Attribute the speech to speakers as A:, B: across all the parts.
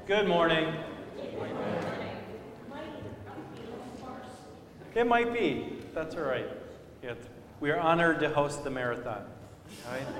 A: Good morning. It might be. That's all right. We are honored to host the marathon. All right?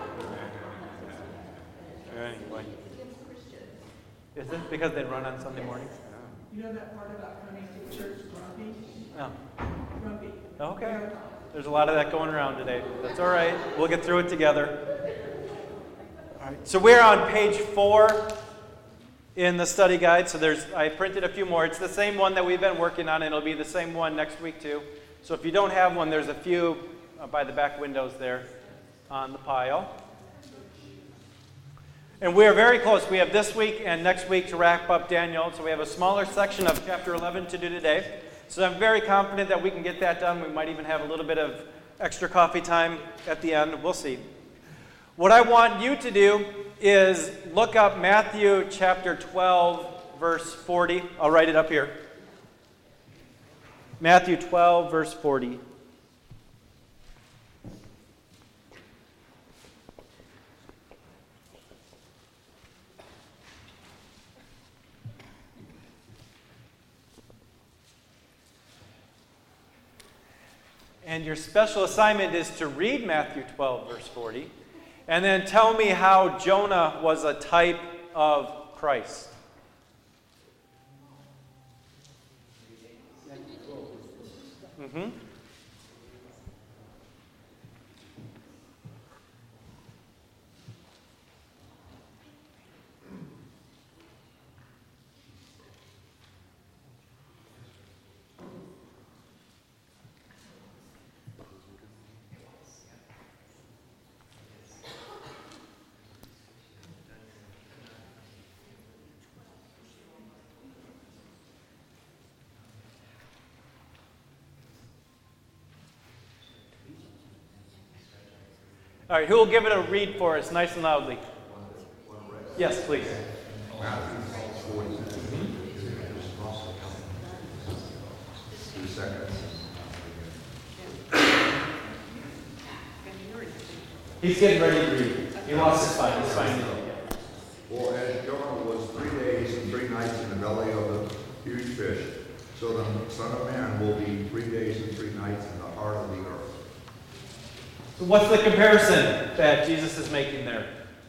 A: Anyway. Is it because they run on Sunday mornings?
B: You know that part about coming to church grumpy?
A: No.
B: Grumpy.
A: Okay. There's a lot of that going around today. That's all right. We'll get through it together. All right. So we're on page 4 in the study guide. So I printed a few more. It's the same one that we've been working on, and it'll be the same one next week too. So if you don't have one, there's a few by the back windows there on the pile. And we are very close. We have this week and next week to wrap up Daniel. So we have a smaller section of chapter 11 to do today. So I'm very confident that we can get that done. We might even have a little bit of extra coffee time at the end. We'll see. What I want you to do is look up Matthew chapter 12, verse 40. I'll write it up here. Matthew 12, verse 40. And your special assignment is to read Matthew 12, verse 40, and then tell me how Jonah was a type of Christ. Mm-hmm. All right, who will give it a read for us, nice and loudly? Yes, please. He's getting ready to read. He lost his spine. He's fine.
C: For as Jonah was 3 days and 3 nights in the belly of the huge fish, so the Son of Man will be 3 days and 3 nights in the heart of the earth.
A: So what's the comparison that Jesus is making there?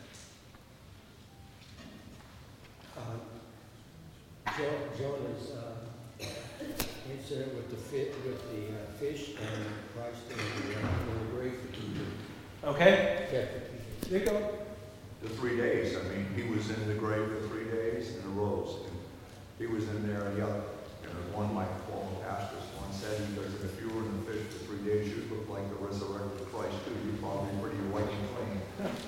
D: Jonah's incident with the fish and Christ in the grave for 2 days.
A: Okay. There you go.
C: The 3 days, I mean, he was in the grave for 3 days and arose. And he was in there and the other. And one of my former pastors once said, because if you were in the fish for 3 days, you'd look like the resurrected Christ too. You'd probably be pretty white and clean.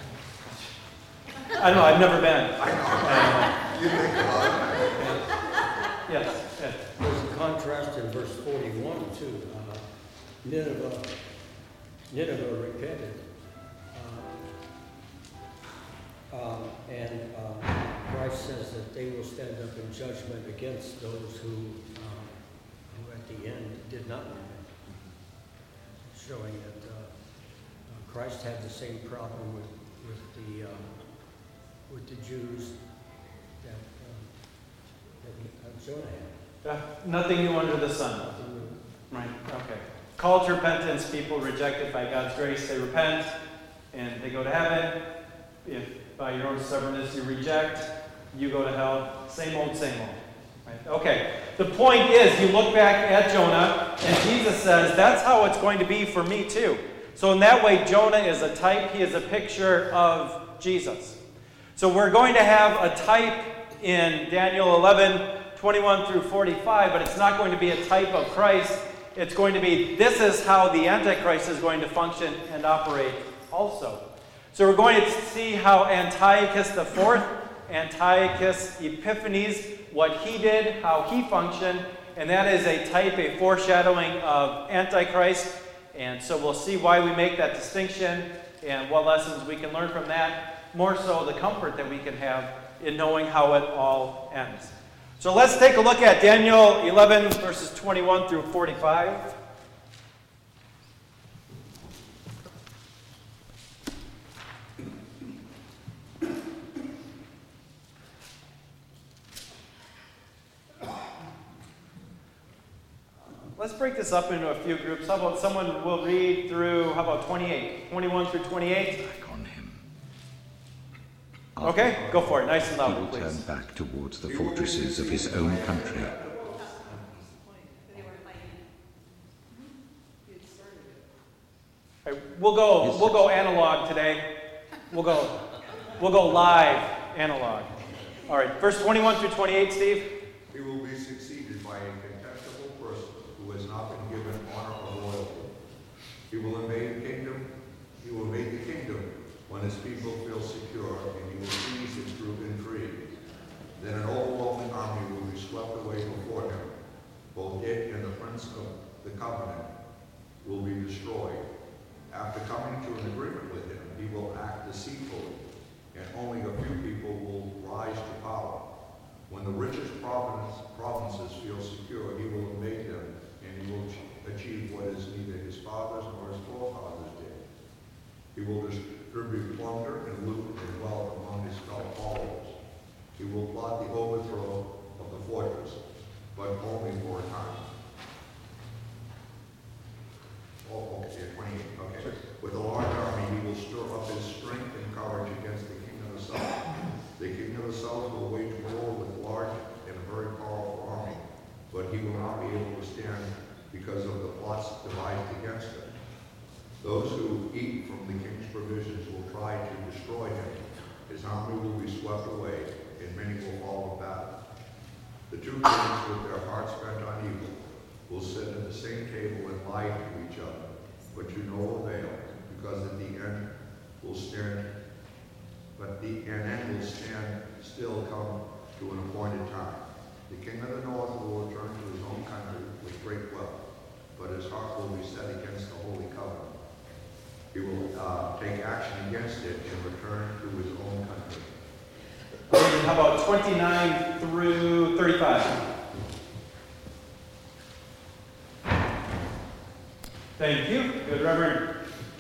A: I don't know, I've never been.
C: I know. You think about it.
A: Yes.
D: There's a contrast in verse 41 too. Nineveh repented. And Christ says that they will stand up in judgment against those who at the end did not repent, showing that Christ had the same problem with the Jews that Jonah had.
A: Nothing new under the sun. Right, okay. Call to repentance, people rejected by God's grace, they repent, and they go to heaven. If by your own stubbornness you reject, you go to hell. Same old, same old. Right? Okay, the point is, you look back at Jonah, and Jesus says, that's how it's going to be for me too. So in that way, Jonah is a type, he is a picture of Jesus. So we're going to have a type in Daniel 11, 21 through 45, but it's not going to be a type of Christ. It's going to be, this is how the Antichrist is going to function and operate also. So we're going to see how Antiochus IV, Antiochus Epiphanes, what he did, how he functioned, and that is a type, a foreshadowing of Antichrist. And so we'll see why we make that distinction and what lessons we can learn from that, more so the comfort that we can have in knowing how it all ends. So let's take a look at Daniel 11, verses 21 through 45. let's break this up into a few groups. How about someone will read through, how about 28? 21 through 28?
E: Back on him.
A: Okay, go for it. Nice and
E: He
A: loud,
E: will
A: please.
E: turn back towards the fortresses of his own country.
A: All right, we'll go analog today. We'll go live analog. All right, verse 21 through 28, Steve.
C: He will be succeeded by a contemptible person who has not been given honor or loyalty. He will invade the kingdom. He will invade the kingdom when his people feel secure, and he will seize it through intrigue. Then an overwhelming army will be swept away before him. Both it and the prince of the covenant will be destroyed. After coming to an agreement with him, he will act deceitfully, and only a few people will rise to power. When the richest provinces feel secure, he will invade them, and he will achieve what is neither his fathers nor his forefathers did. He will distribute plunder and loot and wealth among his fellow followers. He will plot the overthrow of the fortress, but only for a time. Oh, okay, 28, okay.
A: Sure.
C: With a large army, he will stir up his strength and courage against the king of the south. The king of the south will wage war with a large and a very powerful army, but he will not be able to stand because of the plots devised against him. Those who eat from the king's provisions will try to destroy him. His army will be swept away, and many will fall in battle. The two kings, with their hearts bent on evil, will sit at the same table and lie to each other, but to no avail, because at the end will stand, still come to an appointed time. The king of the north will return to his own country with great wealth, but his heart will be set against the holy covenant. He will take action against it and return to his own country.
A: Okay, how about 29 through 35? Thank you. Good, Reverend.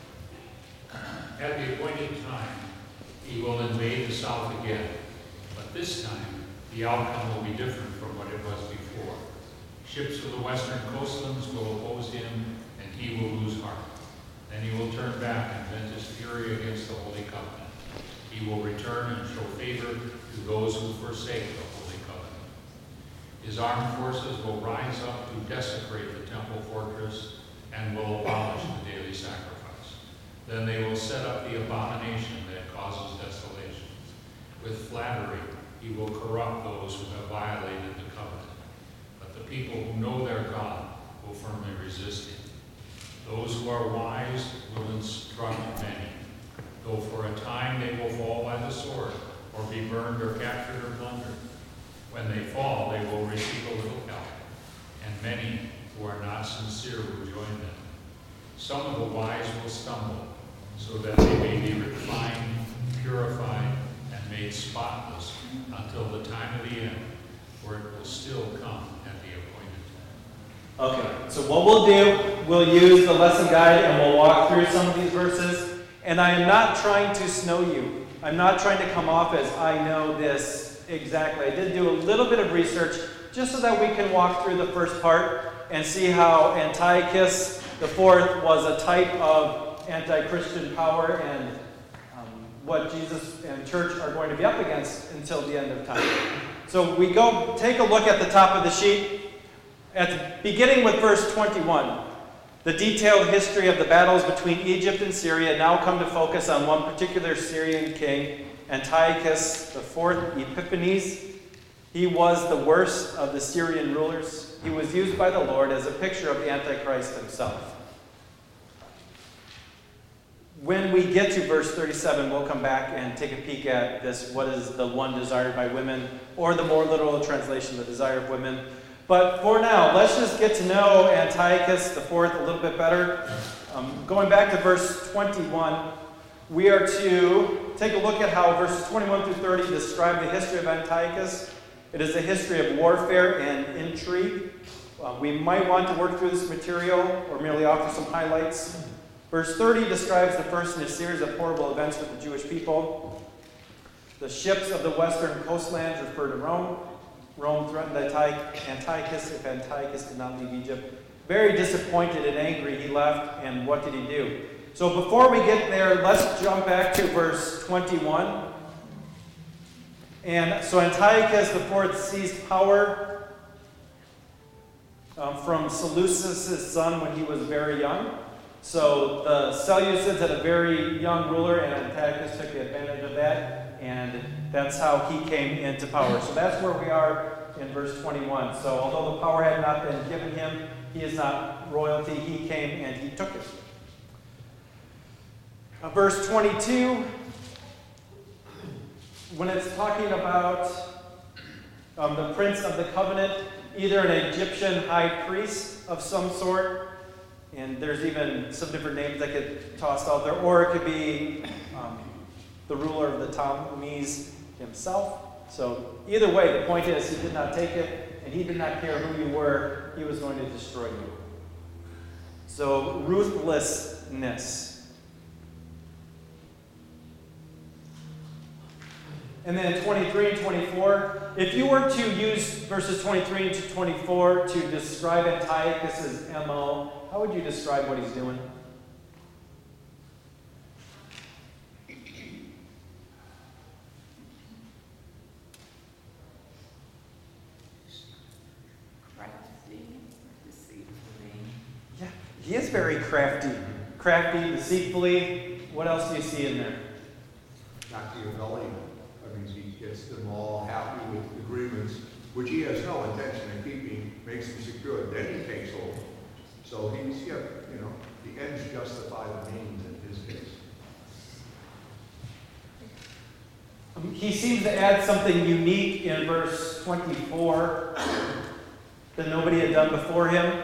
F: At the appointed time, he will invade the south again, but this time the outcome will be different from what it was before. Ships of the western coastlands will oppose him, and he will lose heart. Then he will turn back and vent his fury against the Holy Covenant. He will return and show favor to those who forsake the Holy Covenant. His armed forces will rise up to desecrate the temple fortress and will abolish the daily sacrifice. Then they will set up the abomination that causes desolation. With flattery, he will corrupt those who have violated the covenant. But the people who know their God will firmly resist him. Those who are wise will instruct many. Though for a time they will fall by the sword, or be burned or captured or plundered. When they fall, they will receive a little help, and many who are not sincere will join them. Some of the wise will stumble, so that they may be refined, purified, and made spotless until the time of the end, for it will still come at the appointed time.
A: Okay, so what we'll do, we'll use the lesson guide and we'll walk through some of these verses. And I am not trying to snow you. I'm not trying to come off as I know this exactly. I did do a little bit of research just so that we can walk through the first part and see how Antiochus IV was a type of anti-Christian power and what Jesus and church are going to be up against until the end of time. So we go take a look at the top of the sheet. Beginning with verse 21, the detailed history of the battles between Egypt and Syria now come to focus on one particular Syrian king, Antiochus IV Epiphanes. He was the worst of the Syrian rulers. He was used by the Lord as a picture of the Antichrist himself. When we get to verse 37, we'll come back and take a peek at this, what is the one desired by women, or the more literal translation, the desire of women. But for now, let's just get to know Antiochus IV a little bit better. Going back to verse 21, we are to take a look at how verses 21 through 30 describe the history of Antiochus. It is a history of warfare and intrigue. We might want to work through this material or merely offer some highlights. Verse 30 describes the first in a series of horrible events with the Jewish people. The ships of the western coastlands refer to Rome. Rome threatened Antiochus if Antiochus did not leave Egypt. very disappointed and angry, he left, and what did he do? So before we get there, let's jump back to verse 21. And so Antiochus IV seized power from Seleucus' son when he was very young. So the Seleucids had a very young ruler, and Antiochus took advantage of that, and that's how he came into power. So that's where we are in verse 21. So although the power had not been given him, he is not royalty. He came and he took it. Verse 22, when it's talking about the prince of the covenant, either an Egyptian high priest of some sort, and there's even some different names that get tossed out there, or it could be the ruler of the Ptolemies himself. So either way, the point is he did not take it, and he did not care who you were. He was going to destroy you. So ruthlessness. And then 23 and 24, if you were to use verses 23 to 24 to describe Antiochus' MO, how would you describe what he's doing?
G: Crafty, deceitfully.
A: Yeah, he is very crafty. Crafty, deceitfully. What else do you see in there?
C: Machiavellian. I mean, he gets them all happy with agreements, which he has no intention of keeping, makes them secure, then he takes over. So he's, yeah, you know, the ends justify the means in his case.
A: He seems to add something unique in verse 24 that nobody had done before him.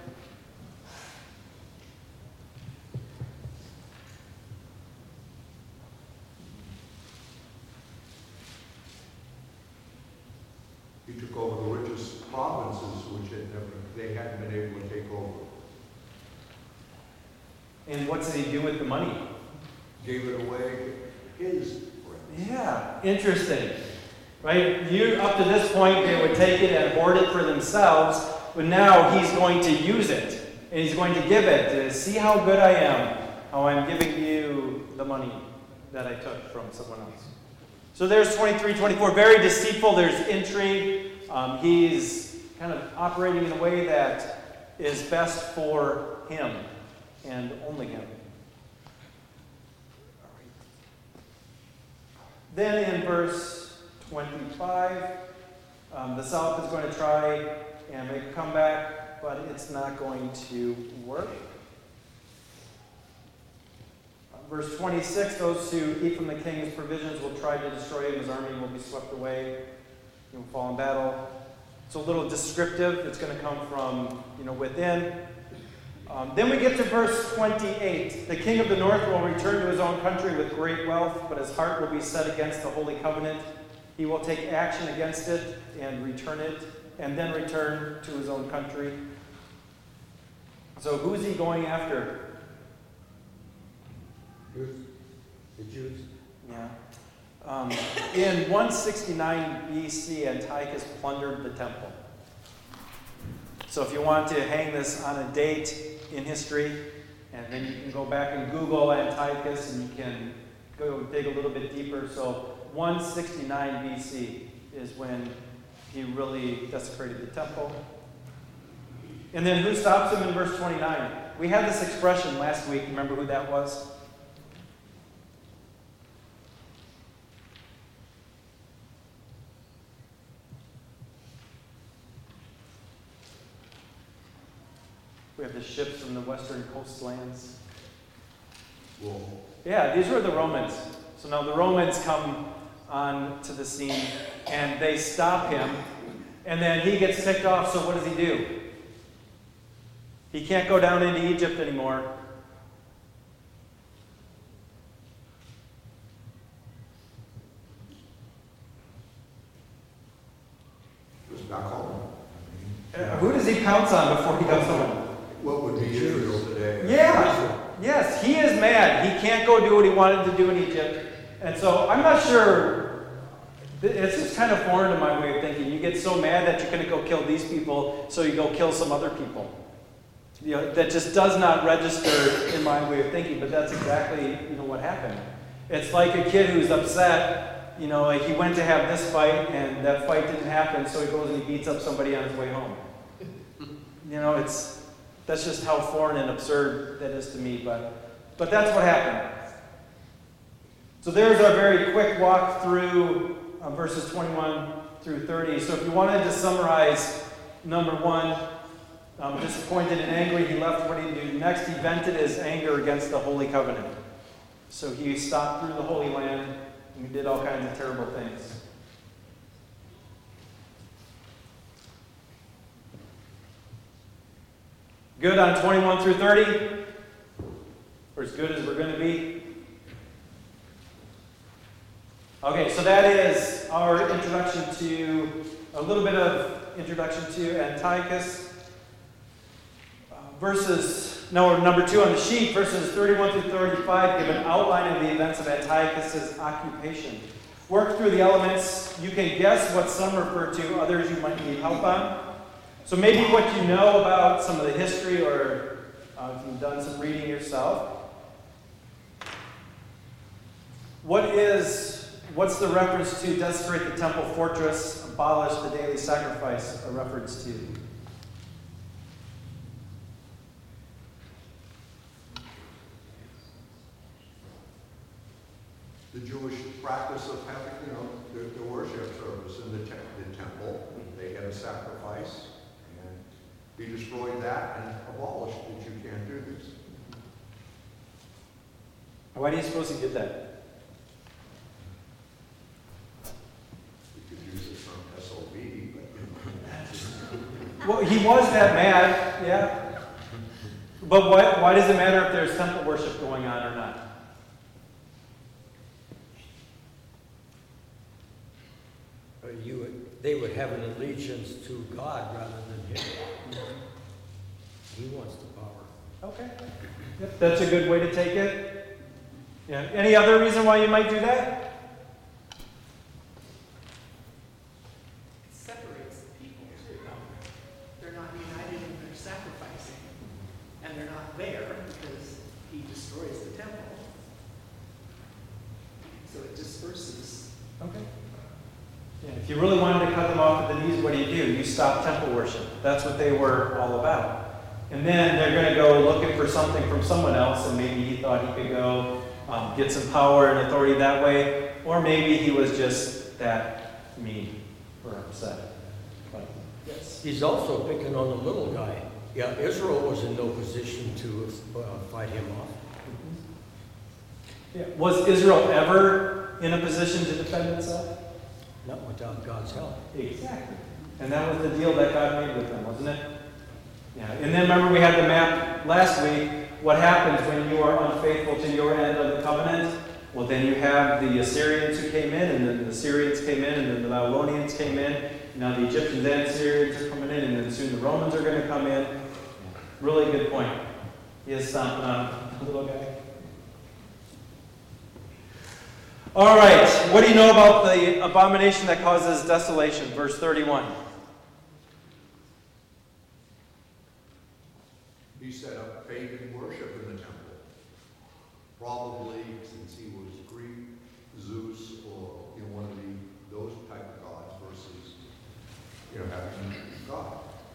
C: He took over the richest provinces, which they hadn't been able to take over.
A: And what did he do with the money?
C: Gave it away his friends.
A: Yeah, interesting. Right? Up to this point, they would take it and hoard it for themselves, but now he's going to use it. And he's going to give it to see how good I am, how I'm giving you the money that I took from someone else. So there's 23, 24, very deceitful. There's intrigue. He's kind of operating in a way that is best for him and only him. Then in verse 25, the South is going to try and make a comeback, but it's not going to work. Verse 26, those who eat from the king's provisions will try to destroy him. His army will be swept away. He will fall in battle. It's a little descriptive. It's going to come from, within. Then we get to verse 28. The king of the north will return to his own country with great wealth, but his heart will be set against the holy covenant. He will take action against it and return it, and then return to his own country. So who's he going after?
D: The Jews.
A: Yeah. In 169 BC, Antiochus plundered the temple. So if you want to hang this on a date in history, and then you can go back and Google Antiochus, and you can go dig a little bit deeper. So 169 BC is when he really desecrated the temple. And then who stops him in verse 29? We had this expression last week. Remember who that was? We have the ships from the western coastlands.
C: Well,
A: Yeah, these were the Romans. So now the Romans come on to the scene, and they stop him, and then he gets ticked off, so what does he do? He can't go down into Egypt anymore.
C: goes back home.
A: Who does he pounce on before he goes home?
C: What would be Israel today?
A: Yeah. Yes, he is mad. He can't go do what he wanted to do in Egypt. And so I'm not sure, it's just kind of foreign to my way of thinking. You get so mad that you're going to go kill these people, so you go kill some other people. that just does not register in my way of thinking, but that's exactly, what happened. It's like a kid who's upset, like he went to have this fight and that fight didn't happen, so he goes and he beats up somebody on his way home. That's just how foreign and absurd that is to me, but that's what happened. So there's our very quick walk through verses 21 through 30. So if you wanted to summarize number 1, disappointed and angry, he left. What did he do? Next, he vented his anger against the Holy Covenant. So he stopped through the Holy Land and he did all kinds of terrible things. Good on 21 through 30? Or as good as we're going to be? Okay, so that is our introduction to, a little bit of introduction to Antiochus. Number 2 on the sheet, verses 31 through 35 give an outline of the events of Antiochus' occupation. Work through the elements. You can guess what some refer to, others you might need help on. So maybe what you know about some of the history, or if you've done some reading yourself. What's the reference to desecrate the temple fortress, abolish the daily sacrifice a reference to?
C: The Jewish practice of having, the worship service in the temple. They had a sacrifice, and he destroyed that and abolished it. You can't do this.
A: Why do you suppose he did that?
C: We could use the term SOB, but
A: Well, he was that mad, yeah. But why does it matter if there's temple worship going on or not?
D: They would have an allegiance to God rather than him. He wants the power.
A: Okay. Yep, that's a good way to take it. Yeah. Any other reason why you might do that?
B: It separates the people too. They're not united in their sacrificing, and they're not there because he destroys the temple. So it disperses.
A: Okay. Yeah, if you really wanted to cut them off at the knees, what do? You stop temple worship. That's what they were all about. And then they're going to go looking for something from someone else, and maybe he thought he could go get some power and authority that way, or maybe he was just that mean or upset. But, yes.
D: He's also picking on the little guy. Yeah, Israel was in no position to fight him off.
A: Yeah. Was Israel ever in a position to defend itself?
D: Not without God's help.
A: Exactly. And that was the deal that God made with them, wasn't it? Yeah. And then remember we had the map last week. What happens when you are unfaithful to your end of the covenant? Well, then you have the Assyrians who came in, and then the Syrians came in, and then the Babylonians came in. Now the Egyptians and Syrians are coming in, and then soon the Romans are going to come in. Really good point. He is stomping on the little guy. All right, what do you know about the abomination that causes desolation? Verse 31.
C: he set up pagan worship in the temple. Probably, since he was Greek, Zeus or one of those type of gods versus having God.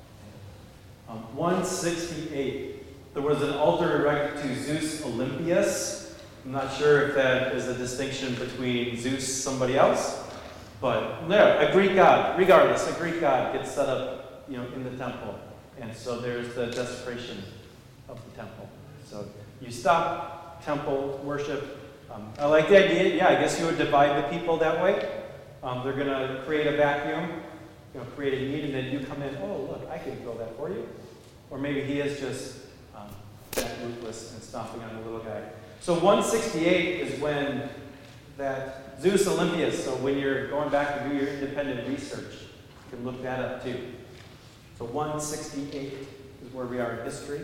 A: 168. There was an altar erected to Zeus Olympius. I'm not sure if that is a distinction between Zeus somebody else, but no, a Greek god. Regardless, a Greek god gets set up, in the temple, and so there's the desecration of the temple. So you stop temple worship. I like the idea. Yeah, I guess you would divide the people that way. They're going to create a vacuum, create a need, and then you come in. Oh, look, I can fill that for you. Or maybe he is just that ruthless and stomping on the little guy. So 168 is when that Zeus Olympius, so when you're going back to do your independent research, you can look that up too. So 168 is where we are in history.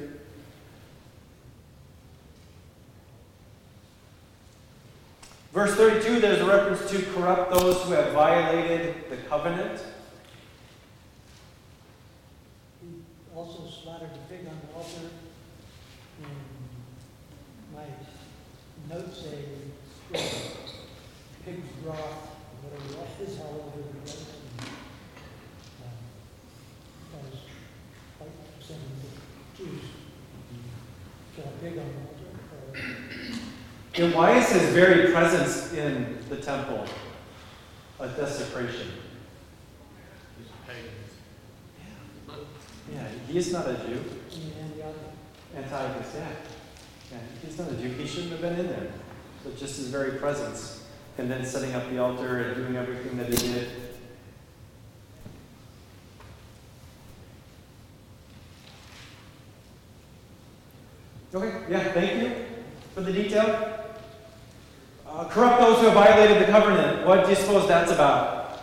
A: Verse 32, there's a reference to corrupt those who have violated the covenant.
H: He also slaughtered the pig on the altar. notes a pig's broth, whatever it was, all over the place. And, as like some Jews kill a pig on the altar.
A: And why is his very presence in the temple a desecration?
I: He's a pagan.
A: Yeah, he's not a Jew.
H: Antiochus.
A: Antiochus, yeah. He's not a Jew. He shouldn't have been in there. But just his very presence. And then setting up the altar and doing everything that he did. Okay, yeah, thank you for the detail. Corrupt those who have violated the covenant. What do you suppose that's about?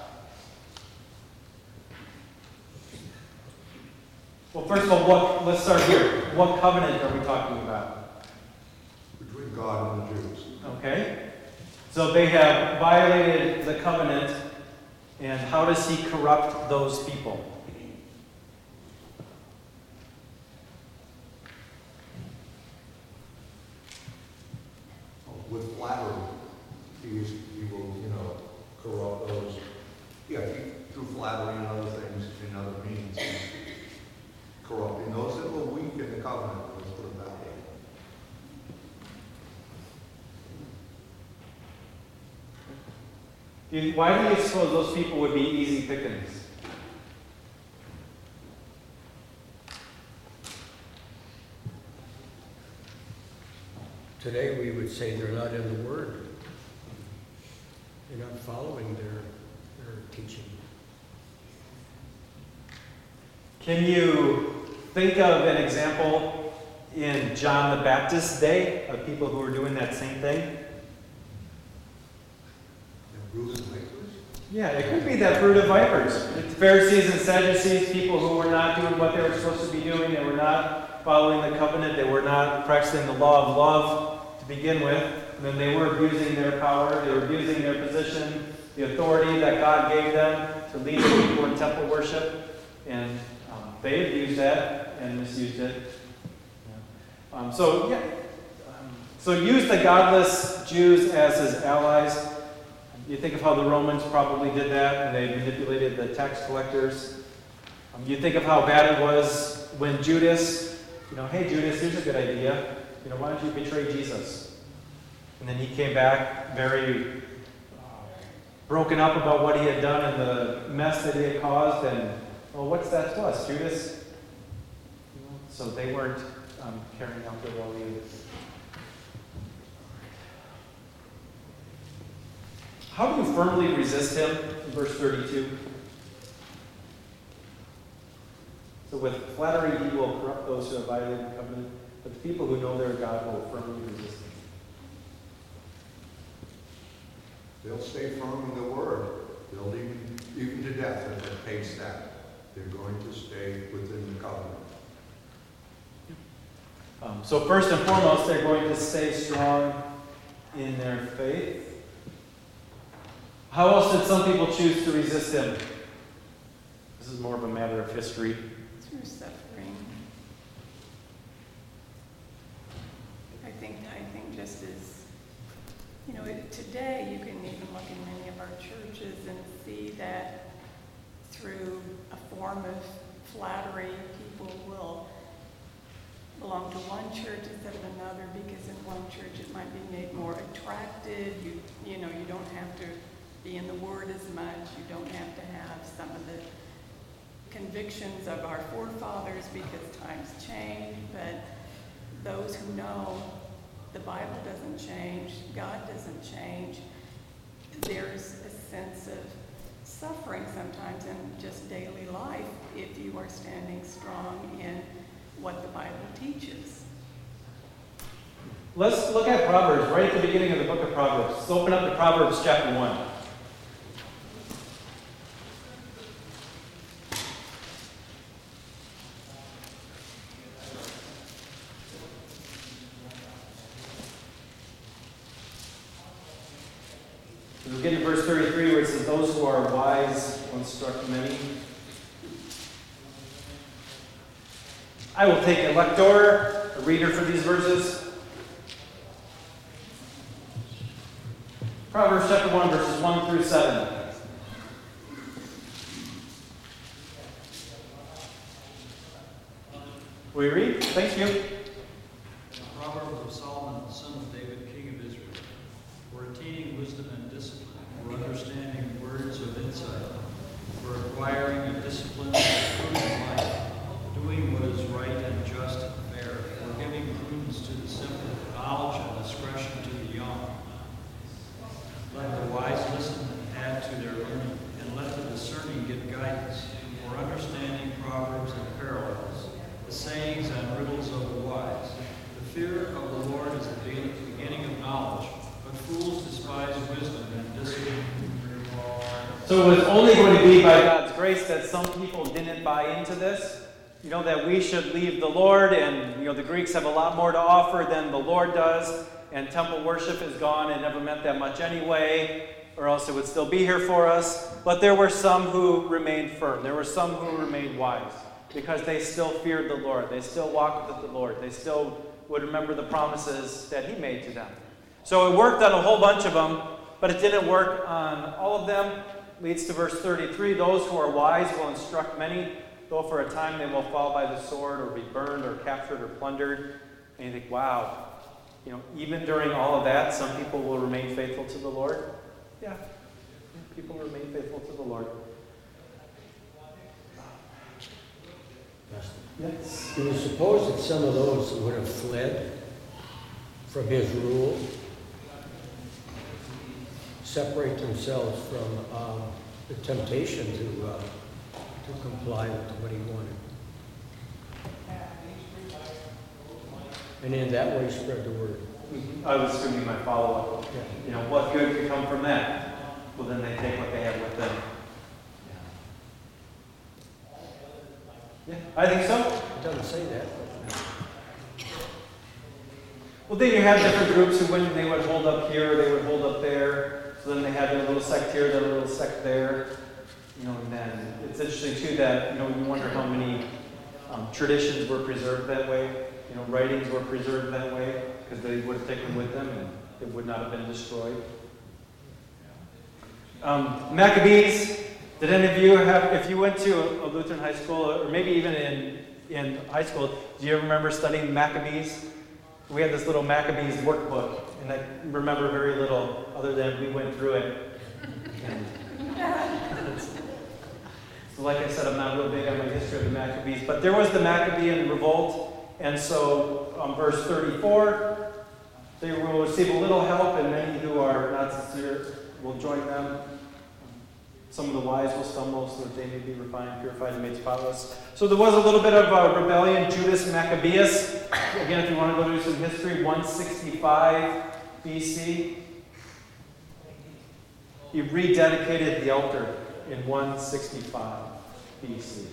A: Well, first of all, let's start here. What covenant are we talking about?
C: Between God and the Jews.
A: Okay. So they have violated the covenant, and how does he corrupt those people?
C: With flattery, he will, corrupt those. Yeah, through flattery and other things, in other means, he's corrupting those that were weak in the covenant. Let's put it that way.
A: Why do you suppose those people would be easy pickings?
D: Today we would say they're not in the Word. They're not following their teaching.
A: Can you think of an example in John the Baptist's day of people who were doing that same thing? Yeah, it could be that brood of vipers. It's Pharisees and Sadducees, people who were not doing what they were supposed to be doing. They were not following the covenant. They were not practicing the law of love to begin with. And then they were abusing their power. They were abusing their position, the authority that God gave them to lead the people in temple worship. And they abused that and misused it. So use the godless Jews as his allies. You think of how the Romans probably did that, and they manipulated the tax collectors. You think of how bad it was when Judas, hey Judas, here's a good idea. Why don't you betray Jesus? And then he came back very broken up about what he had done and the mess that he had caused. And, well, what's that to us, Judas? So they weren't carrying out their role either. How do you firmly resist him? In verse 32. So with flattery he will corrupt those who have violated the covenant, but the people who know their God will firmly resist him.
C: They'll stay firm in the word. They'll even to death at the pace that. They're going to stay within the covenant.
A: So first and foremost, they're going to stay strong in their faith. How else did some people choose to resist him? This is more of a matter of history.
G: Through suffering. I think just as, today you can even look in many of our churches and see that through a form of flattery, people will belong to one church instead of another because in one church it might be made more attractive. You don't have to be in the Word as much. You don't have to have some of the convictions of our forefathers because times change. But those who know the Bible doesn't change, God doesn't change, there's a sense of suffering sometimes in just daily life if you are standing strong in what the Bible teaches.
A: Let's look at Proverbs, right at the beginning of the book of Proverbs. Let's open up to Proverbs chapter 1. We'll get to verse 33 where it says, those who are wise will instruct many. I will take a lector, a reader for these verses. Proverbs chapter 1, verses 1 through 7. We read? Thank you.
J: Proverbs of Solomon, the son of David, king of Israel, for attaining wisdom and discipline, for understanding words of insight, for acquiring a discipline and prudent life, doing what is right and just and fair, for giving prudence to the simple, knowledge and discretion to the young. Let the wise listen and add to their learning, and let the discerning get guidance, for understanding proverbs and parallels, the sayings and riddles of the wise. The fear of the Lord is the beginning of knowledge, but fools despise wisdom and discipline.
A: So it was only going to be by God's grace that some people didn't buy into this. You know, that we should leave the Lord, and, you know, the Greeks have a lot more to offer than the Lord does, and temple worship is gone. It never meant that much anyway, or else it would still be here for us. But there were some who remained firm. There were some who remained wise, because they still feared the Lord. They still walked with the Lord. They still would remember the promises that He made to them. So it worked on a whole bunch of them, but it didn't work on all of them. Leads to verse 33. Those who are wise will instruct many, though for a time they will fall by the sword or be burned or captured or plundered. And you think, wow, you know, even during all of that, some people will remain faithful to the Lord. Yeah, people remain faithful to the Lord. Yes.
D: Do you suppose that some of those would have fled from his rule, separate themselves from the temptation to comply with what he wanted, and in that way spread the word?
A: I was going to be my follow-up.
D: Yeah.
A: You know, what good could come from that? Well, then they take what they have with them. Yeah, I think so.
D: It doesn't say that.
A: Well, then you have different groups who, when they would hold up here, they would hold up there. So then they had their little sect here, their little sect there. You know, and then it's interesting too that, you know, you wonder how many traditions were preserved that way. You know, writings were preserved that way because they would have taken with them and it would not have been destroyed. Maccabees. Did any of you have, if you went to a Lutheran high school, or maybe even in high school, do you remember studying Maccabees? We had this little Maccabees workbook, and I remember very little other than we went through it. So like I said, I'm not real big on my history of the Maccabees, but there was the Maccabean revolt, and so verse 34, they will receive a little help, and many who are not sincere will join them. Some of the wise will stumble so that they may be refined, purified, and made spotless. So there was a little bit of a rebellion. Judas Maccabeus, again, if you want to go do some history, 165 BC. He rededicated the altar in 165 BC.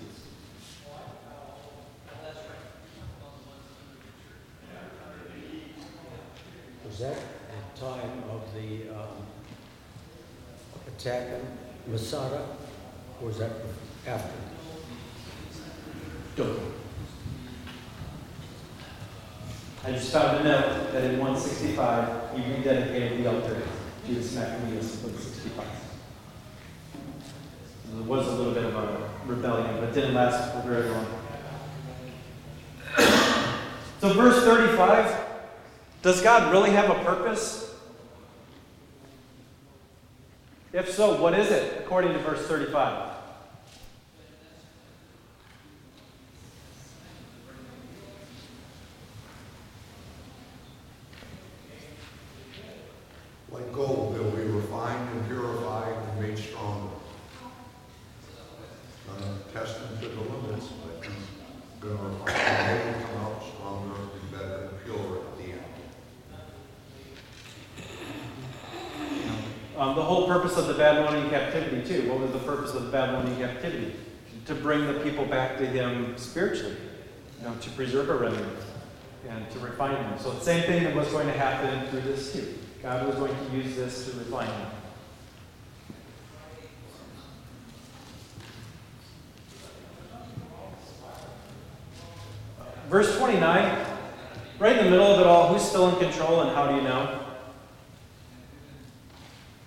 D: Was that at the time of the attack on Masada, or was that after?
A: Don't know. I just found a note that in 165 he rededicated the altar. Judas Maccabeus, 165. There was a little bit of a rebellion, but it didn't last for very long. So verse 35, does God really have a purpose? If so, what is it, according to verse 35?
C: Like gold, they'll be refined and purified and made stronger. Testament to the limits, but he's going to refine and make them come out stronger and better and purer at the end.
A: The whole purpose of the Babylonian captivity, too. What was the purpose of the Babylonian captivity? To bring the people back to Him spiritually, to preserve a remnant and to refine them. So the same thing that was going to happen through this too. God was going to use this to refine them. Verse 29, right in the middle of it all, who's still in control and how do you know?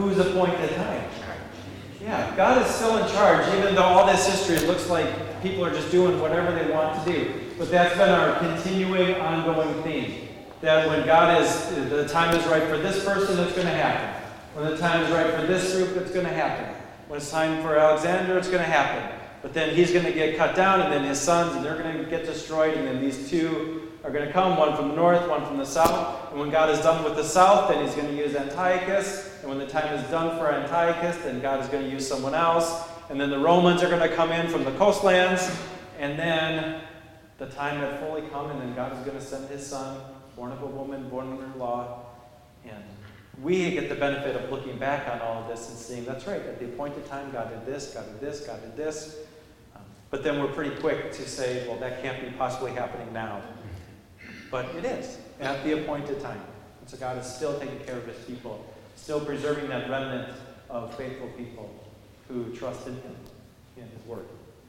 A: whose appointed time? Yeah, God is still in charge, even though all this history looks like people are just doing whatever they want to do. But that's been our continuing, ongoing theme. That when the time is right for this person, it's going to happen. When the time is right for this group, it's going to happen. When it's time for Alexander, it's going to happen. But then he's going to get cut down, and then his sons, and they're going to get destroyed, and then these two are going to come, one from the north, one from the south. And when God is done with the south, then he's going to use Antiochus. And when the time is done for Antiochus, then God is going to use someone else. And then the Romans are going to come in from the coastlands. And then the time had fully come, and then God is going to send his son, born of a woman, born under law. And we get the benefit of looking back on all of this and seeing, that's right, at the appointed time, God did this, God did this, God did this. But then we're pretty quick to say, well, that can't be possibly happening now. But it is, at the appointed time. And so God is still taking care of his people, still preserving that remnant of faithful people who trust in him, in his word.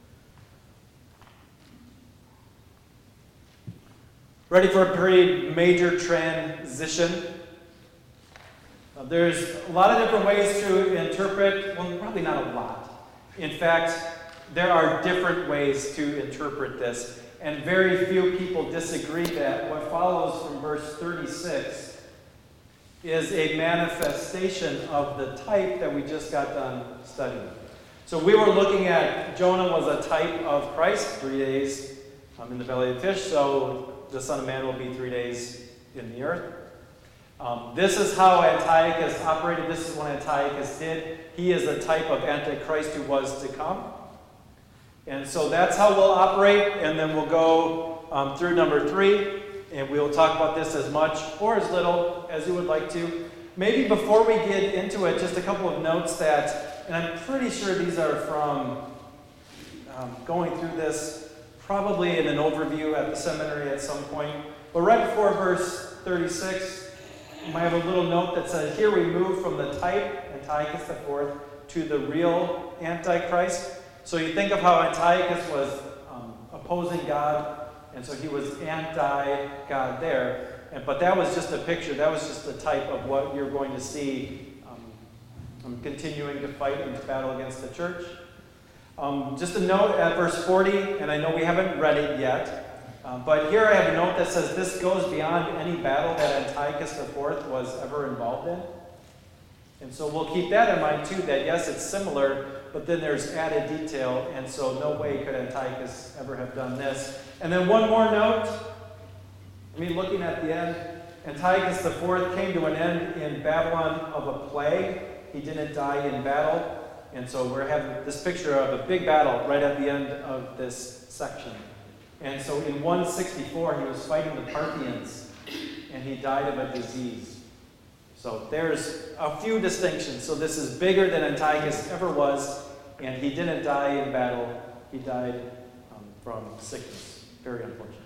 A: Ready for a pretty major transition. There's a lot of different ways to interpret, well, probably not a lot. In fact, there are different ways to interpret this, and very few people disagree that what follows from verse 36 is a manifestation of the type that we just got done studying. So we were looking at Jonah was a type of Christ, 3 days in the belly of the fish, so the Son of Man will be 3 days in the earth. This is how Antiochus operated. This is what Antiochus did. He is a type of Antichrist who was to come. And so that's how we'll operate, and then we'll go through number 3, and we'll talk about this as much or as little as you would like to. Maybe before we get into it, just a couple of notes that, and I'm pretty sure these are from going through this probably in an overview at the seminary at some point. But right before verse 36, you might have a little note that says, here we move from the type, Antiochus IV, to the real Antichrist. So you think of how Antiochus was opposing God, and so he was anti-God there. But that was just a picture. That was just a type of what you're going to see continuing to fight and to battle against the church. Just a note at verse 40, and I know we haven't read it yet, but here I have a note that says this goes beyond any battle that Antiochus IV was ever involved in. And so we'll keep that in mind too, that yes, it's similar, but then there's added detail, and so no way could Antiochus ever have done this. And then one more note, looking at the end, Antiochus IV came to an end in Babylon of a plague. He didn't die in battle. And so we're having this picture of a big battle right at the end of this section. And so in 164, he was fighting the Parthians, and he died of a disease. So there's a few distinctions. So this is bigger than Antiochus ever was, and he didn't die in battle. He died from sickness. Very unfortunate.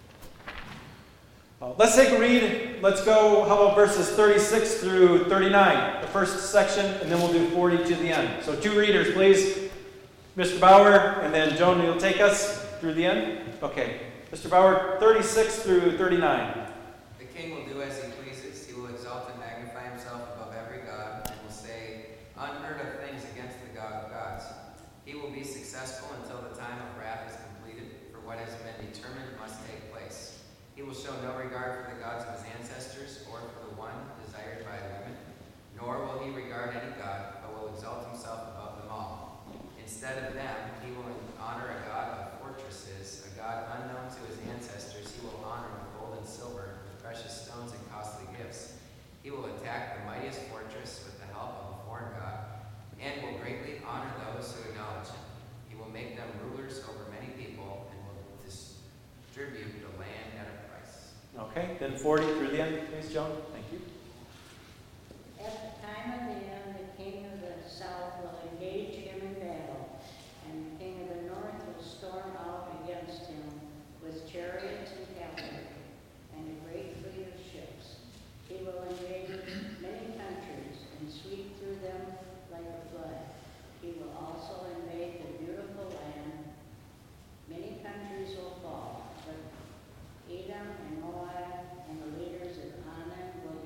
A: Let's take a read. Let's go, how about verses 36 through 39, the first section, and then we'll do 40 to the end. So 2 readers, please. Mr. Bauer, and then Joan, you'll take us through the end? Okay. Mr. Bauer, 36 through 39.
K: The king will do as he pleases. He will exalt and magnify himself above every god, and will say unheard of things against the God of gods. He will be successful until the time of wrath is completed, for what has been determined must take place. He will show no regard for the gods of his ancestors, or for the one desired by women, nor will he regard any god, but will exalt himself above them all. Instead of them, he will honor a god of fortresses, a god unknown to his ancestors. He will honor with gold and silver, with precious stones and costly gifts. He will attack the mightiest fortress with the help of a foreign god, and will greatly honor those who acknowledge him. He will make them rulers over many people, and will distribute the land at a price.
A: Okay, then 40 through the end, please, Joan. Thank you.
L: At the time of the end, the king of the south will engage him in battle, and the king of the north will storm out against him with chariots and cavalry, and a great fleet of ships. He will invade many countries and sweep through them like a flood. He will also invade the beautiful land. Many countries will fall, but Edom and Moab and the leaders of Ammon will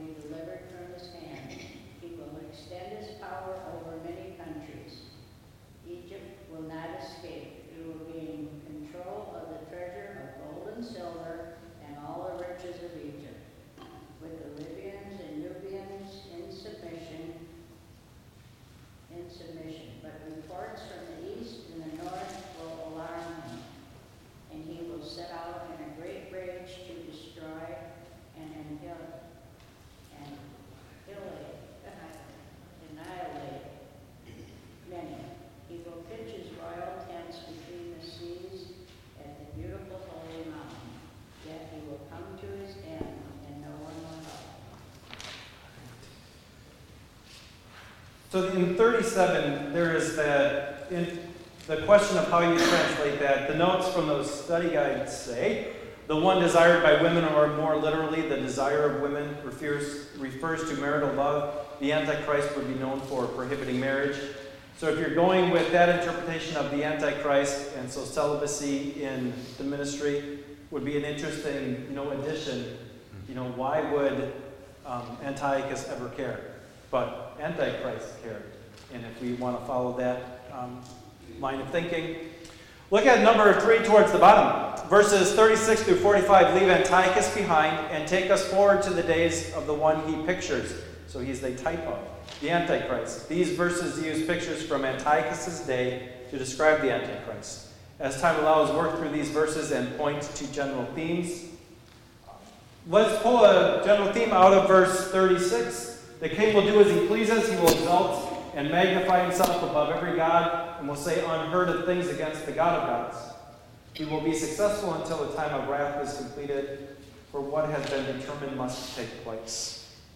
A: So in 37, there is that, in the question of how you translate that. The notes from those study guides say, the one desired by women, or more literally, the desire of women, refers to marital love. The Antichrist would be known for prohibiting marriage. So if you're going with that interpretation of the Antichrist, and so celibacy in the ministry would be an interesting, addition. Why would Antiochus ever care? But Antichrist cared. And if we want to follow that line of thinking, look at number 3 towards the bottom. Verses 36 through 45, leave Antiochus behind and take us forward to the days of the one he pictures. So he's the type of the Antichrist. These verses use pictures from Antiochus' day to describe the Antichrist. As time allows, work through these verses and point to general themes. Let's pull a general theme out of verse 36. The king will do as he pleases. He will exalt and magnify himself above every god, and will say unheard of things against the God of gods. He will be successful until the time of wrath is completed, for what has been determined must take place.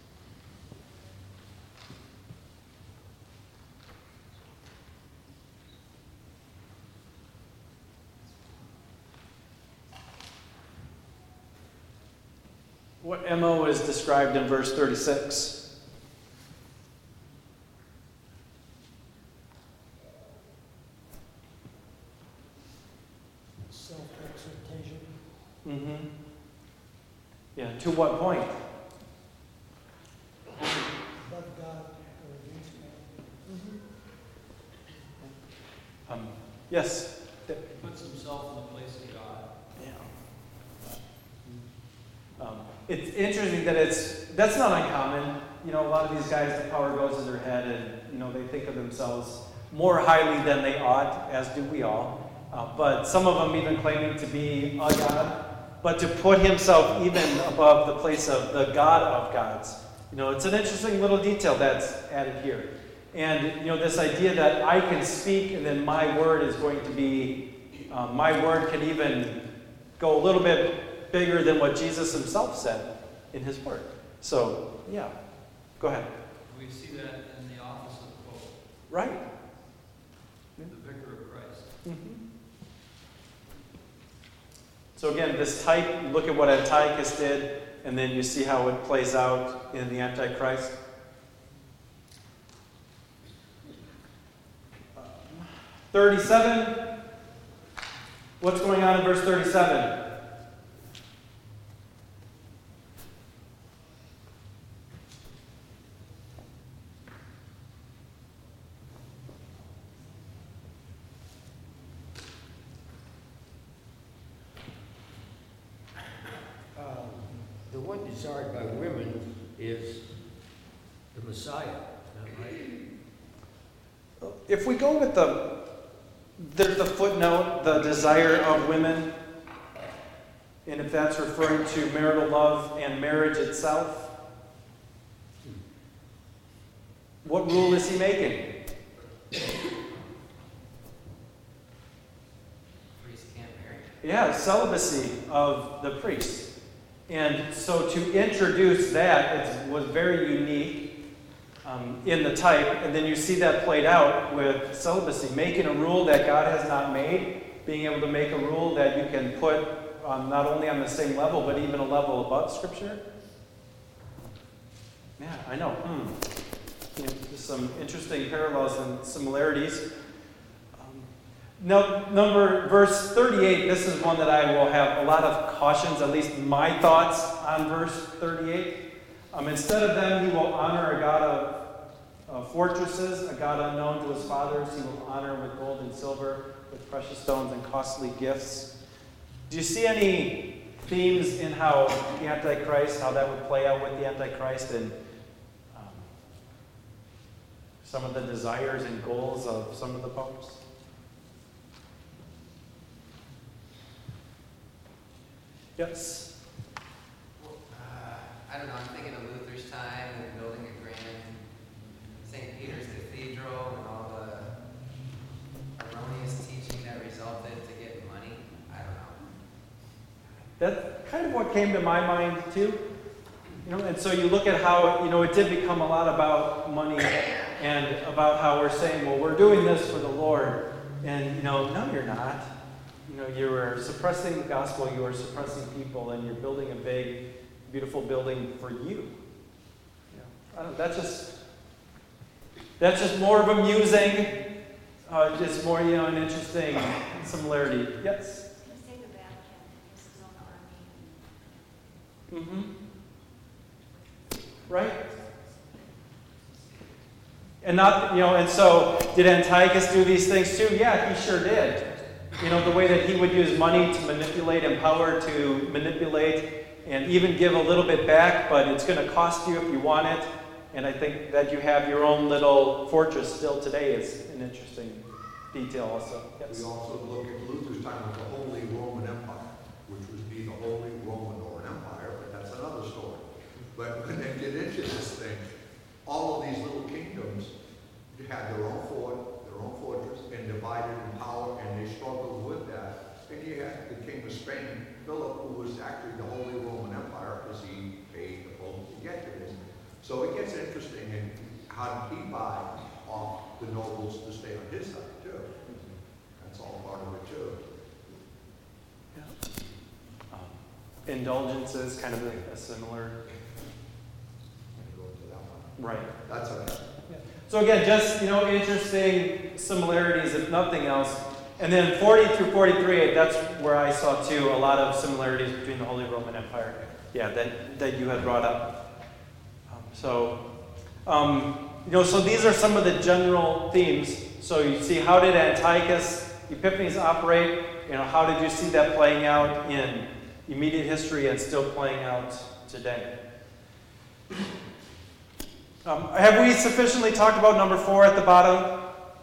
A: What MO is described in verse 36?
H: Self-exaltation.
A: Mm-hmm. Yeah, to what point?
H: Above God or against God.
A: Yes?
J: He puts himself in the place of God.
A: Yeah. It's interesting that that's not uncommon. A lot of these guys, the power goes in their head, and, they think of themselves more highly than they ought, as do we all. But some of them even claiming to be a god, but to put himself even above the place of the God of gods. It's an interesting little detail that's added here. And, this idea that I can speak and then my word is going to be, my word can even go a little bit bigger than what Jesus himself said in his word. So, yeah. Go ahead.
J: We see that in the office of the Pope.
A: Right.
J: The Vicar of Christ.
A: Mm-hmm. So again, this type, look at what Antiochus did, and then you see how it plays out in the Antichrist. 37. What's going on in verse 37?
D: The one desired by women is the Messiah, isn't that right?
A: If we go with there's the footnote, the desire of women, and if that's referring to marital love and marriage itself, what rule is he making?
K: Priests can't marry.
A: Yeah, celibacy of the priests. And so to introduce that, it was very unique in the type, and then you see that played out with celibacy, making a rule that God has not made, being able to make a rule that you can put not only on the same level, but even a level above Scripture. Yeah, I know. There's some interesting parallels and similarities. Now, verse 38, this is one that I will have a lot of cautions, at least my thoughts on verse 38. Instead of them, he will honor a God of fortresses, a God unknown to his fathers. He will honor with gold and silver, with precious stones and costly gifts. Do you see any themes in how the Antichrist, how that would play out with the Antichrist and some of the desires and goals of some of the popes? Yes?
K: I don't know, I'm thinking of Luther's time and building a grand St. Peter's Cathedral and all the erroneous teaching that resulted to get money. I don't know.
A: That's kind of what came to my mind too. And so you look at how, it did become a lot about money and about how we're saying, well, we're doing this for the Lord. And, no, you're not. You are suppressing the gospel, you are suppressing people, and you're building a big, beautiful building for you. I don't know, that's just more of a musing, just more, an interesting similarity. Yes?
M: Let's say the Vatican is his own army.
A: Right? And and so did Antiochus do these things too? Yeah, he sure did. The way that he would use money to manipulate and power to manipulate and even give a little bit back, but it's going to cost you if you want it. And I think that you have your own little fortress still today is an interesting detail also. Yes?
C: We also look at Luther's time with the Holy Roman Empire, which would be the Holy Roman Empire, but that's another story. But when they get into this thing, all of these little kingdoms had their own fortress, and divided in power, and they struggled with that. And you had the King of Spain, Philip, who was actually the Holy Roman Empire, because he paid the Pope to get to this. So it gets interesting in how did he buy off the nobles to stay on his side, too. That's all part of it, too.
A: Yeah. Indulgences, kind of a similar. Right.
C: That's okay.
A: So again, just, interesting similarities, if nothing else. And then 40 through 43, that's where I saw, too, a lot of similarities between the Holy Roman Empire. Yeah, that you had brought up. So these are some of the general themes. So you see, how did Antiochus Epiphanes operate? How did you see that playing out in immediate history and still playing out today? Have we sufficiently talked about number 4 at the bottom?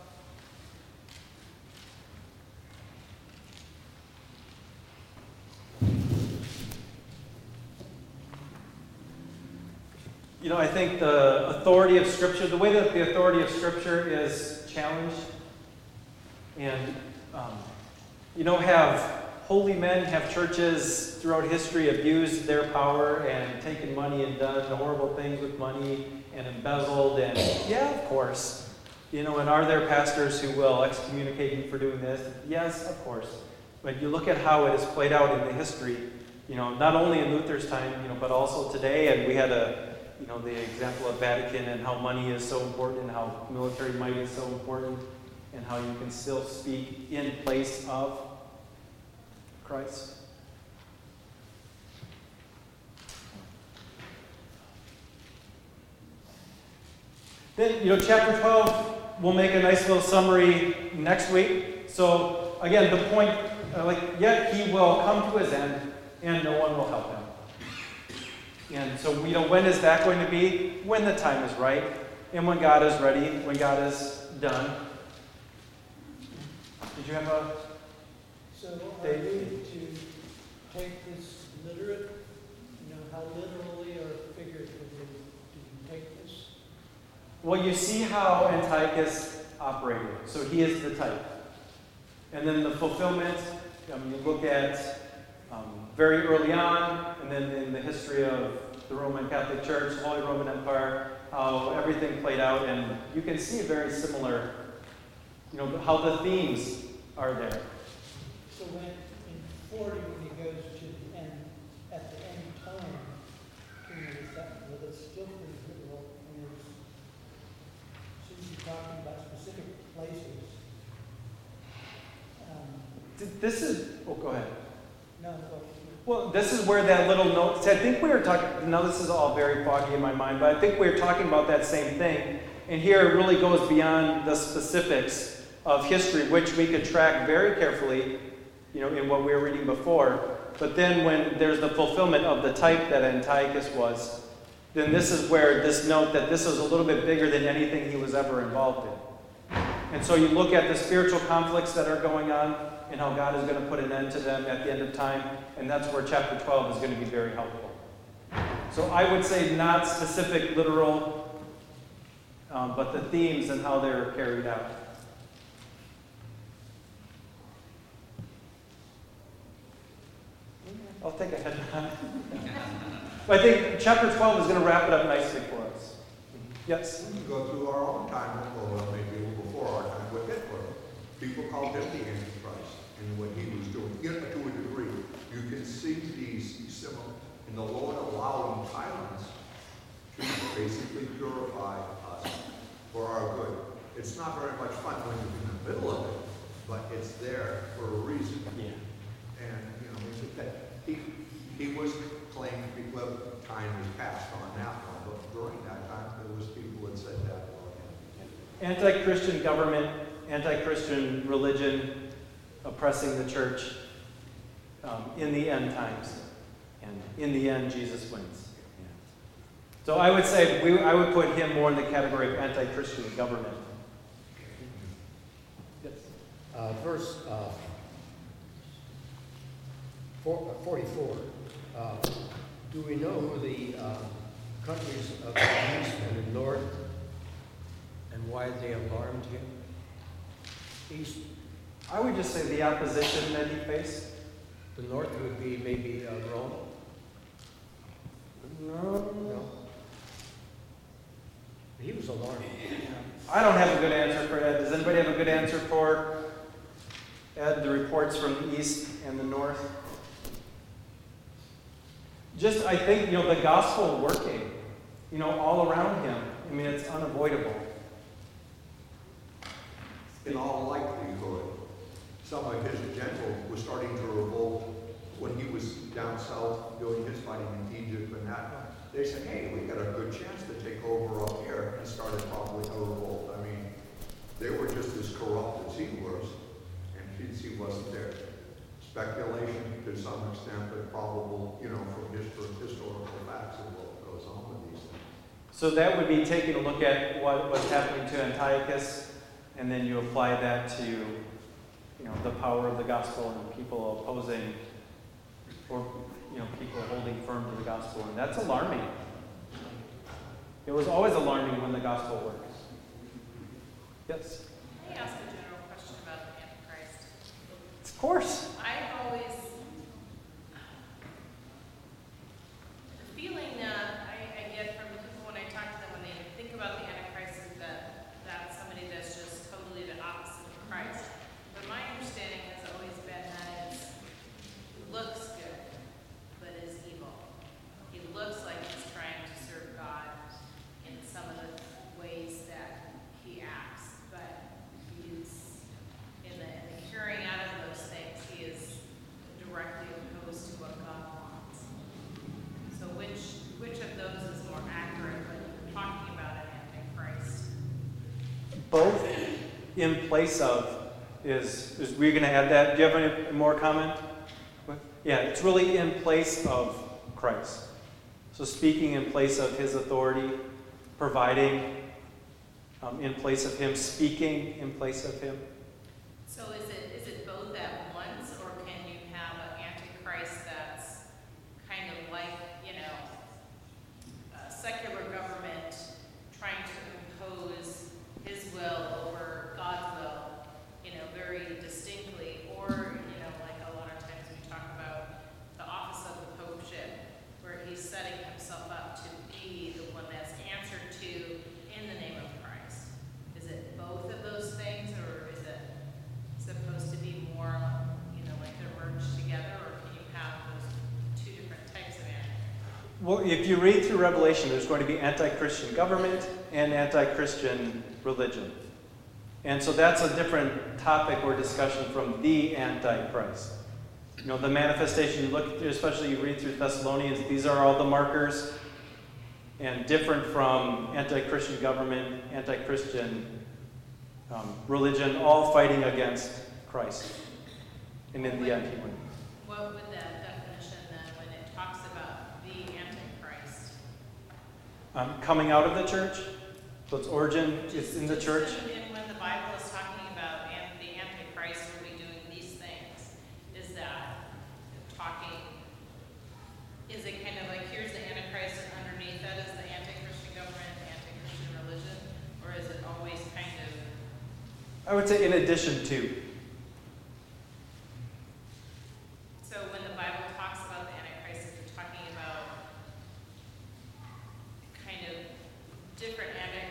A: I think the authority of Scripture, the way that the authority of Scripture is challenged, and have holy men, have churches throughout history abused their power and taken money and done horrible things with money and embezzled, and yeah, of course. And are there pastors who will excommunicate you for doing this? Yes, of course. But you look at how it has played out in the history, not only in Luther's time, but also today, and we had the example of Vatican and how money is so important and how military might is so important and how you can still speak in place of Christ. Then, chapter 12, we'll make a nice little summary next week. So, again, the point, yet he will come to his end, and no one will help him. And so, when is that going to be? When the time is right, and when God is ready, when God is done. Did you have a...
H: So are we to take this literate, how literally or figuratively do you take this?
A: Well, you see how Antiochus operated. So he is the type. And then the fulfillment, you look at very early on, and then in the history of the Roman Catholic Church, the Holy Roman Empire, how everything played out, and you can see very similar, how the themes are there.
H: So when in 40, when he goes to the end, at the end time, will it still be literal? Since you're talking about specific places.
A: This is, go ahead.
H: No,
A: well, this is where that little note, I think we were talking, now this is all very foggy in my mind, but I think we were talking about that same thing. And here it really goes beyond the specifics of history, which we could track very carefully, in what we were reading before. But then when there's the fulfillment of the type that Antiochus was, then this is where this note that this is a little bit bigger than anything he was ever involved in. And so you look at the spiritual conflicts that are going on and how God is going to put an end to them at the end of time, and that's where chapter 12 is going to be very helpful. So I would say not specific, literal, but the themes and how they're carried out. I'll take a head nod. But I think chapter 12 is going to wrap it up nicely for us. Yes?
C: We can go through our own time, well, maybe a little before our time with Hitler. People called him the Antichrist in what he was doing. To a degree, you can see these similar, in the Lord allowing tyrants to basically purify us for our good. It's not very much fun when you're in the middle of it, but it's there for a reason.
A: Yeah.
C: And, you know, he was claiming well, time was passed on that one, but during that time, there was people that said that about him.
A: Anti-Christian government, anti-Christian religion oppressing the church in the end times. And in the end, Jesus wins. Yeah. So I would say I would put him more in the category of anti-Christian government. Yes.
D: Verse 44. Do we know who the countries of the east and the north and why they alarmed him? East.
A: I would just say the opposition that he faced.
D: The north would be maybe Rome. No. He was alarmed.
A: I don't have a good answer for Ed. Does anybody have a good answer for Ed, the reports from the east and the north? Just, I think, the gospel working, all around him. I mean, it's unavoidable.
C: In all likelihood, some of his generals were starting to revolt when he was down south doing his fighting in Egypt and that. They said, hey, we got a good chance to take over up here, and started probably a revolt. I mean, they were just as corrupt as he was, and since he wasn't there. Speculation to some extent, but probable, from historical facts of what goes on with these things.
A: So that would be taking a look at what's happening to Antiochus, and then you apply that to, the power of the gospel and people opposing, or, people holding firm to the gospel. And that's alarming. It was always alarming when the gospel works. Yes?
N: Let me ask a general question about the Antichrist.
A: Of course.
N: I've always, the feeling that I get from people when I talk to them when they think about the Antichrist is that that's somebody that's just totally the opposite of Christ. But my understanding has always been that he looks good, but is evil. He looks like he's trying to serve God in some of the ways that he acts, but he's in the carrying out of those things, he is directly opposed to what God wants. So which of those is more accurate when you're talking about an Antichrist?
A: Both in place of is we're going to add that. Do you have any more comment? Yeah, it's really in place of Christ. So speaking in place of his authority, providing in place of him, speaking in place of him.
N: So is it both at once, or can you have an Antichrist that's kind of like, a secular government trying to impose his will over God's will, very distinctly, or, like a lot of times we talk about the office of the popeship, where he's setting himself up to be the one that's answered to in the name of Christ. Is it both of those things, or is it supposed to be more, like they're merged together, or can you have those two different types of Antichrist?
A: Well, if you read through Revelation, there's going to be anti-Christian government and anti-Christian religion. And so that's a different topic or discussion from the Antichrist. The manifestation, you look, especially you read through Thessalonians, these are all the markers, and different from anti-Christian government, anti-Christian religion, all fighting against Christ. And in the end, he wins.
N: What would that definition then, when it talks about the Antichrist?
A: Coming out of the church, so its origin is in the church.
N: And when the Bible is talking about the Antichrist will be doing these things, is that talking, is it kind of like here's the Antichrist and underneath that is the anti-Christian government, anti-Christian religion, or is it always kind of?
A: I would say in addition to.
N: So when the Bible talks about the Antichrist, is it talking about kind of different antichrists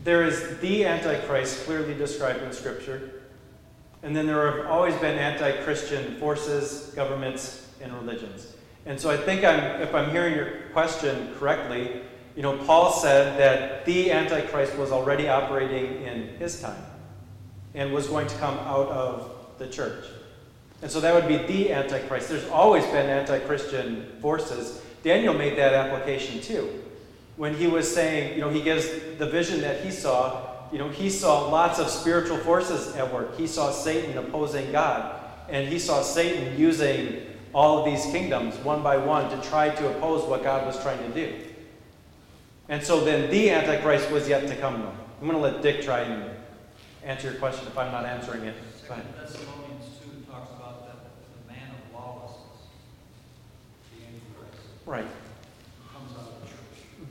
A: there is the Antichrist clearly described in Scripture, and then there have always been anti-Christian forces, governments, and religions. And so I think if I'm hearing your question correctly, Paul said that the Antichrist was already operating in his time and was going to come out of the church. And so that would be the Antichrist. There's always been anti-Christian forces. Daniel made that application too. When he was saying, he gives the vision that he saw lots of spiritual forces at work. He saw Satan opposing God, and he saw Satan using all of these kingdoms one by one to try to oppose what God was trying to do. And so then the Antichrist was yet to come. I'm going to let Dick try and answer your question if I'm not answering it. Go ahead.
J: Thessalonians 2 talks about that the man of lawlessness, the Antichrist,
A: Right.
J: comes out of the church.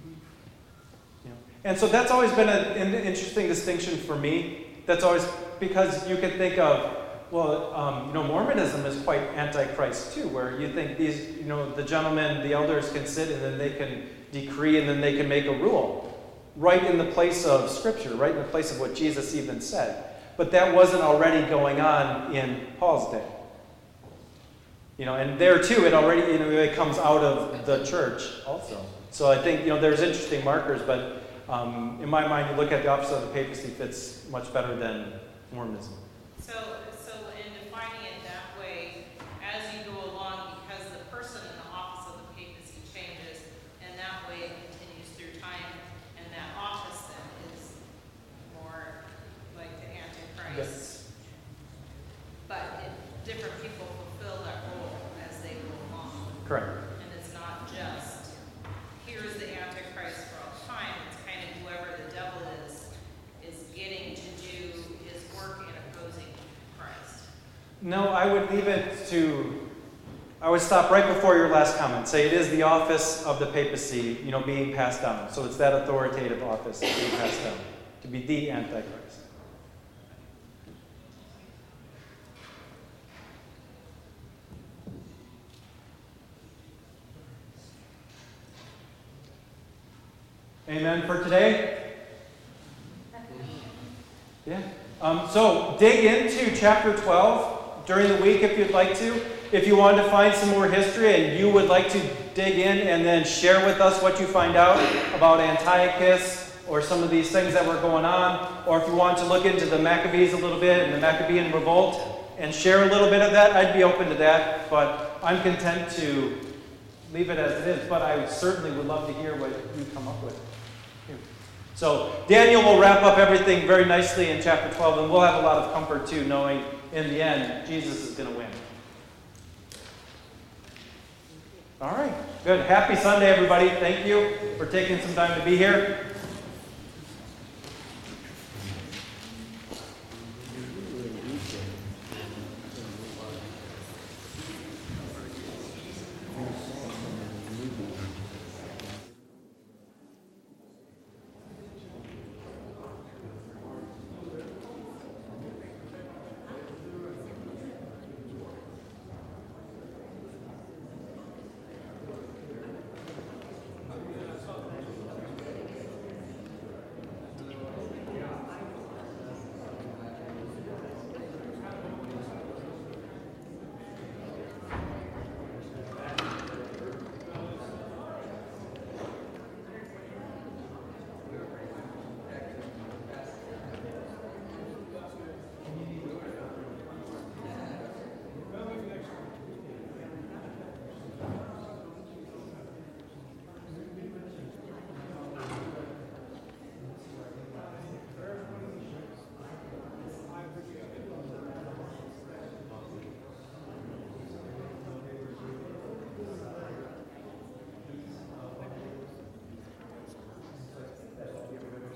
A: And so that's always been an interesting distinction for me. That's always because you could think of, Mormonism is quite antichrist too, where you think these, the gentlemen, the elders can sit and then they can decree and then they can make a rule right in the place of Scripture, right in the place of what Jesus even said. But that wasn't already going on in Paul's day. And there too, it already, it comes out of the church also. So I think, there's interesting markers, but in my mind, you look at the office of the papacy fits much better than Mormonism.
N: So in defining it that way, as you go along, because the person in the office of the papacy changes, and that way it continues through time, and that office then is more like the Antichrist.
A: Yes.
N: But different people fulfill that role as they go along.
A: Correct.
N: And it's not just, here's the Antichrist for all time. It's kind of whoever the devil is getting to do his work in opposing Christ.
A: No, I would leave it to, I would stop right before your last comment. Say it is the office of the papacy, being passed down. So it's that authoritative office being passed down to be the Antichrist. Amen for today? Yeah. So dig into chapter 12 during the week if you'd like to. If you wanted to find some more history and you would like to dig in and then share with us what you find out about Antiochus or some of these things that were going on, or if you want to look into the Maccabees a little bit and the Maccabean revolt and share a little bit of that, I'd be open to that. But I'm content to leave it as it is. But I certainly would love to hear what you come up with. So Daniel will wrap up everything very nicely in chapter 12, and we'll have a lot of comfort too, knowing in the end Jesus is going to win. All right, good. Happy Sunday, everybody. Thank you for taking some time to be here.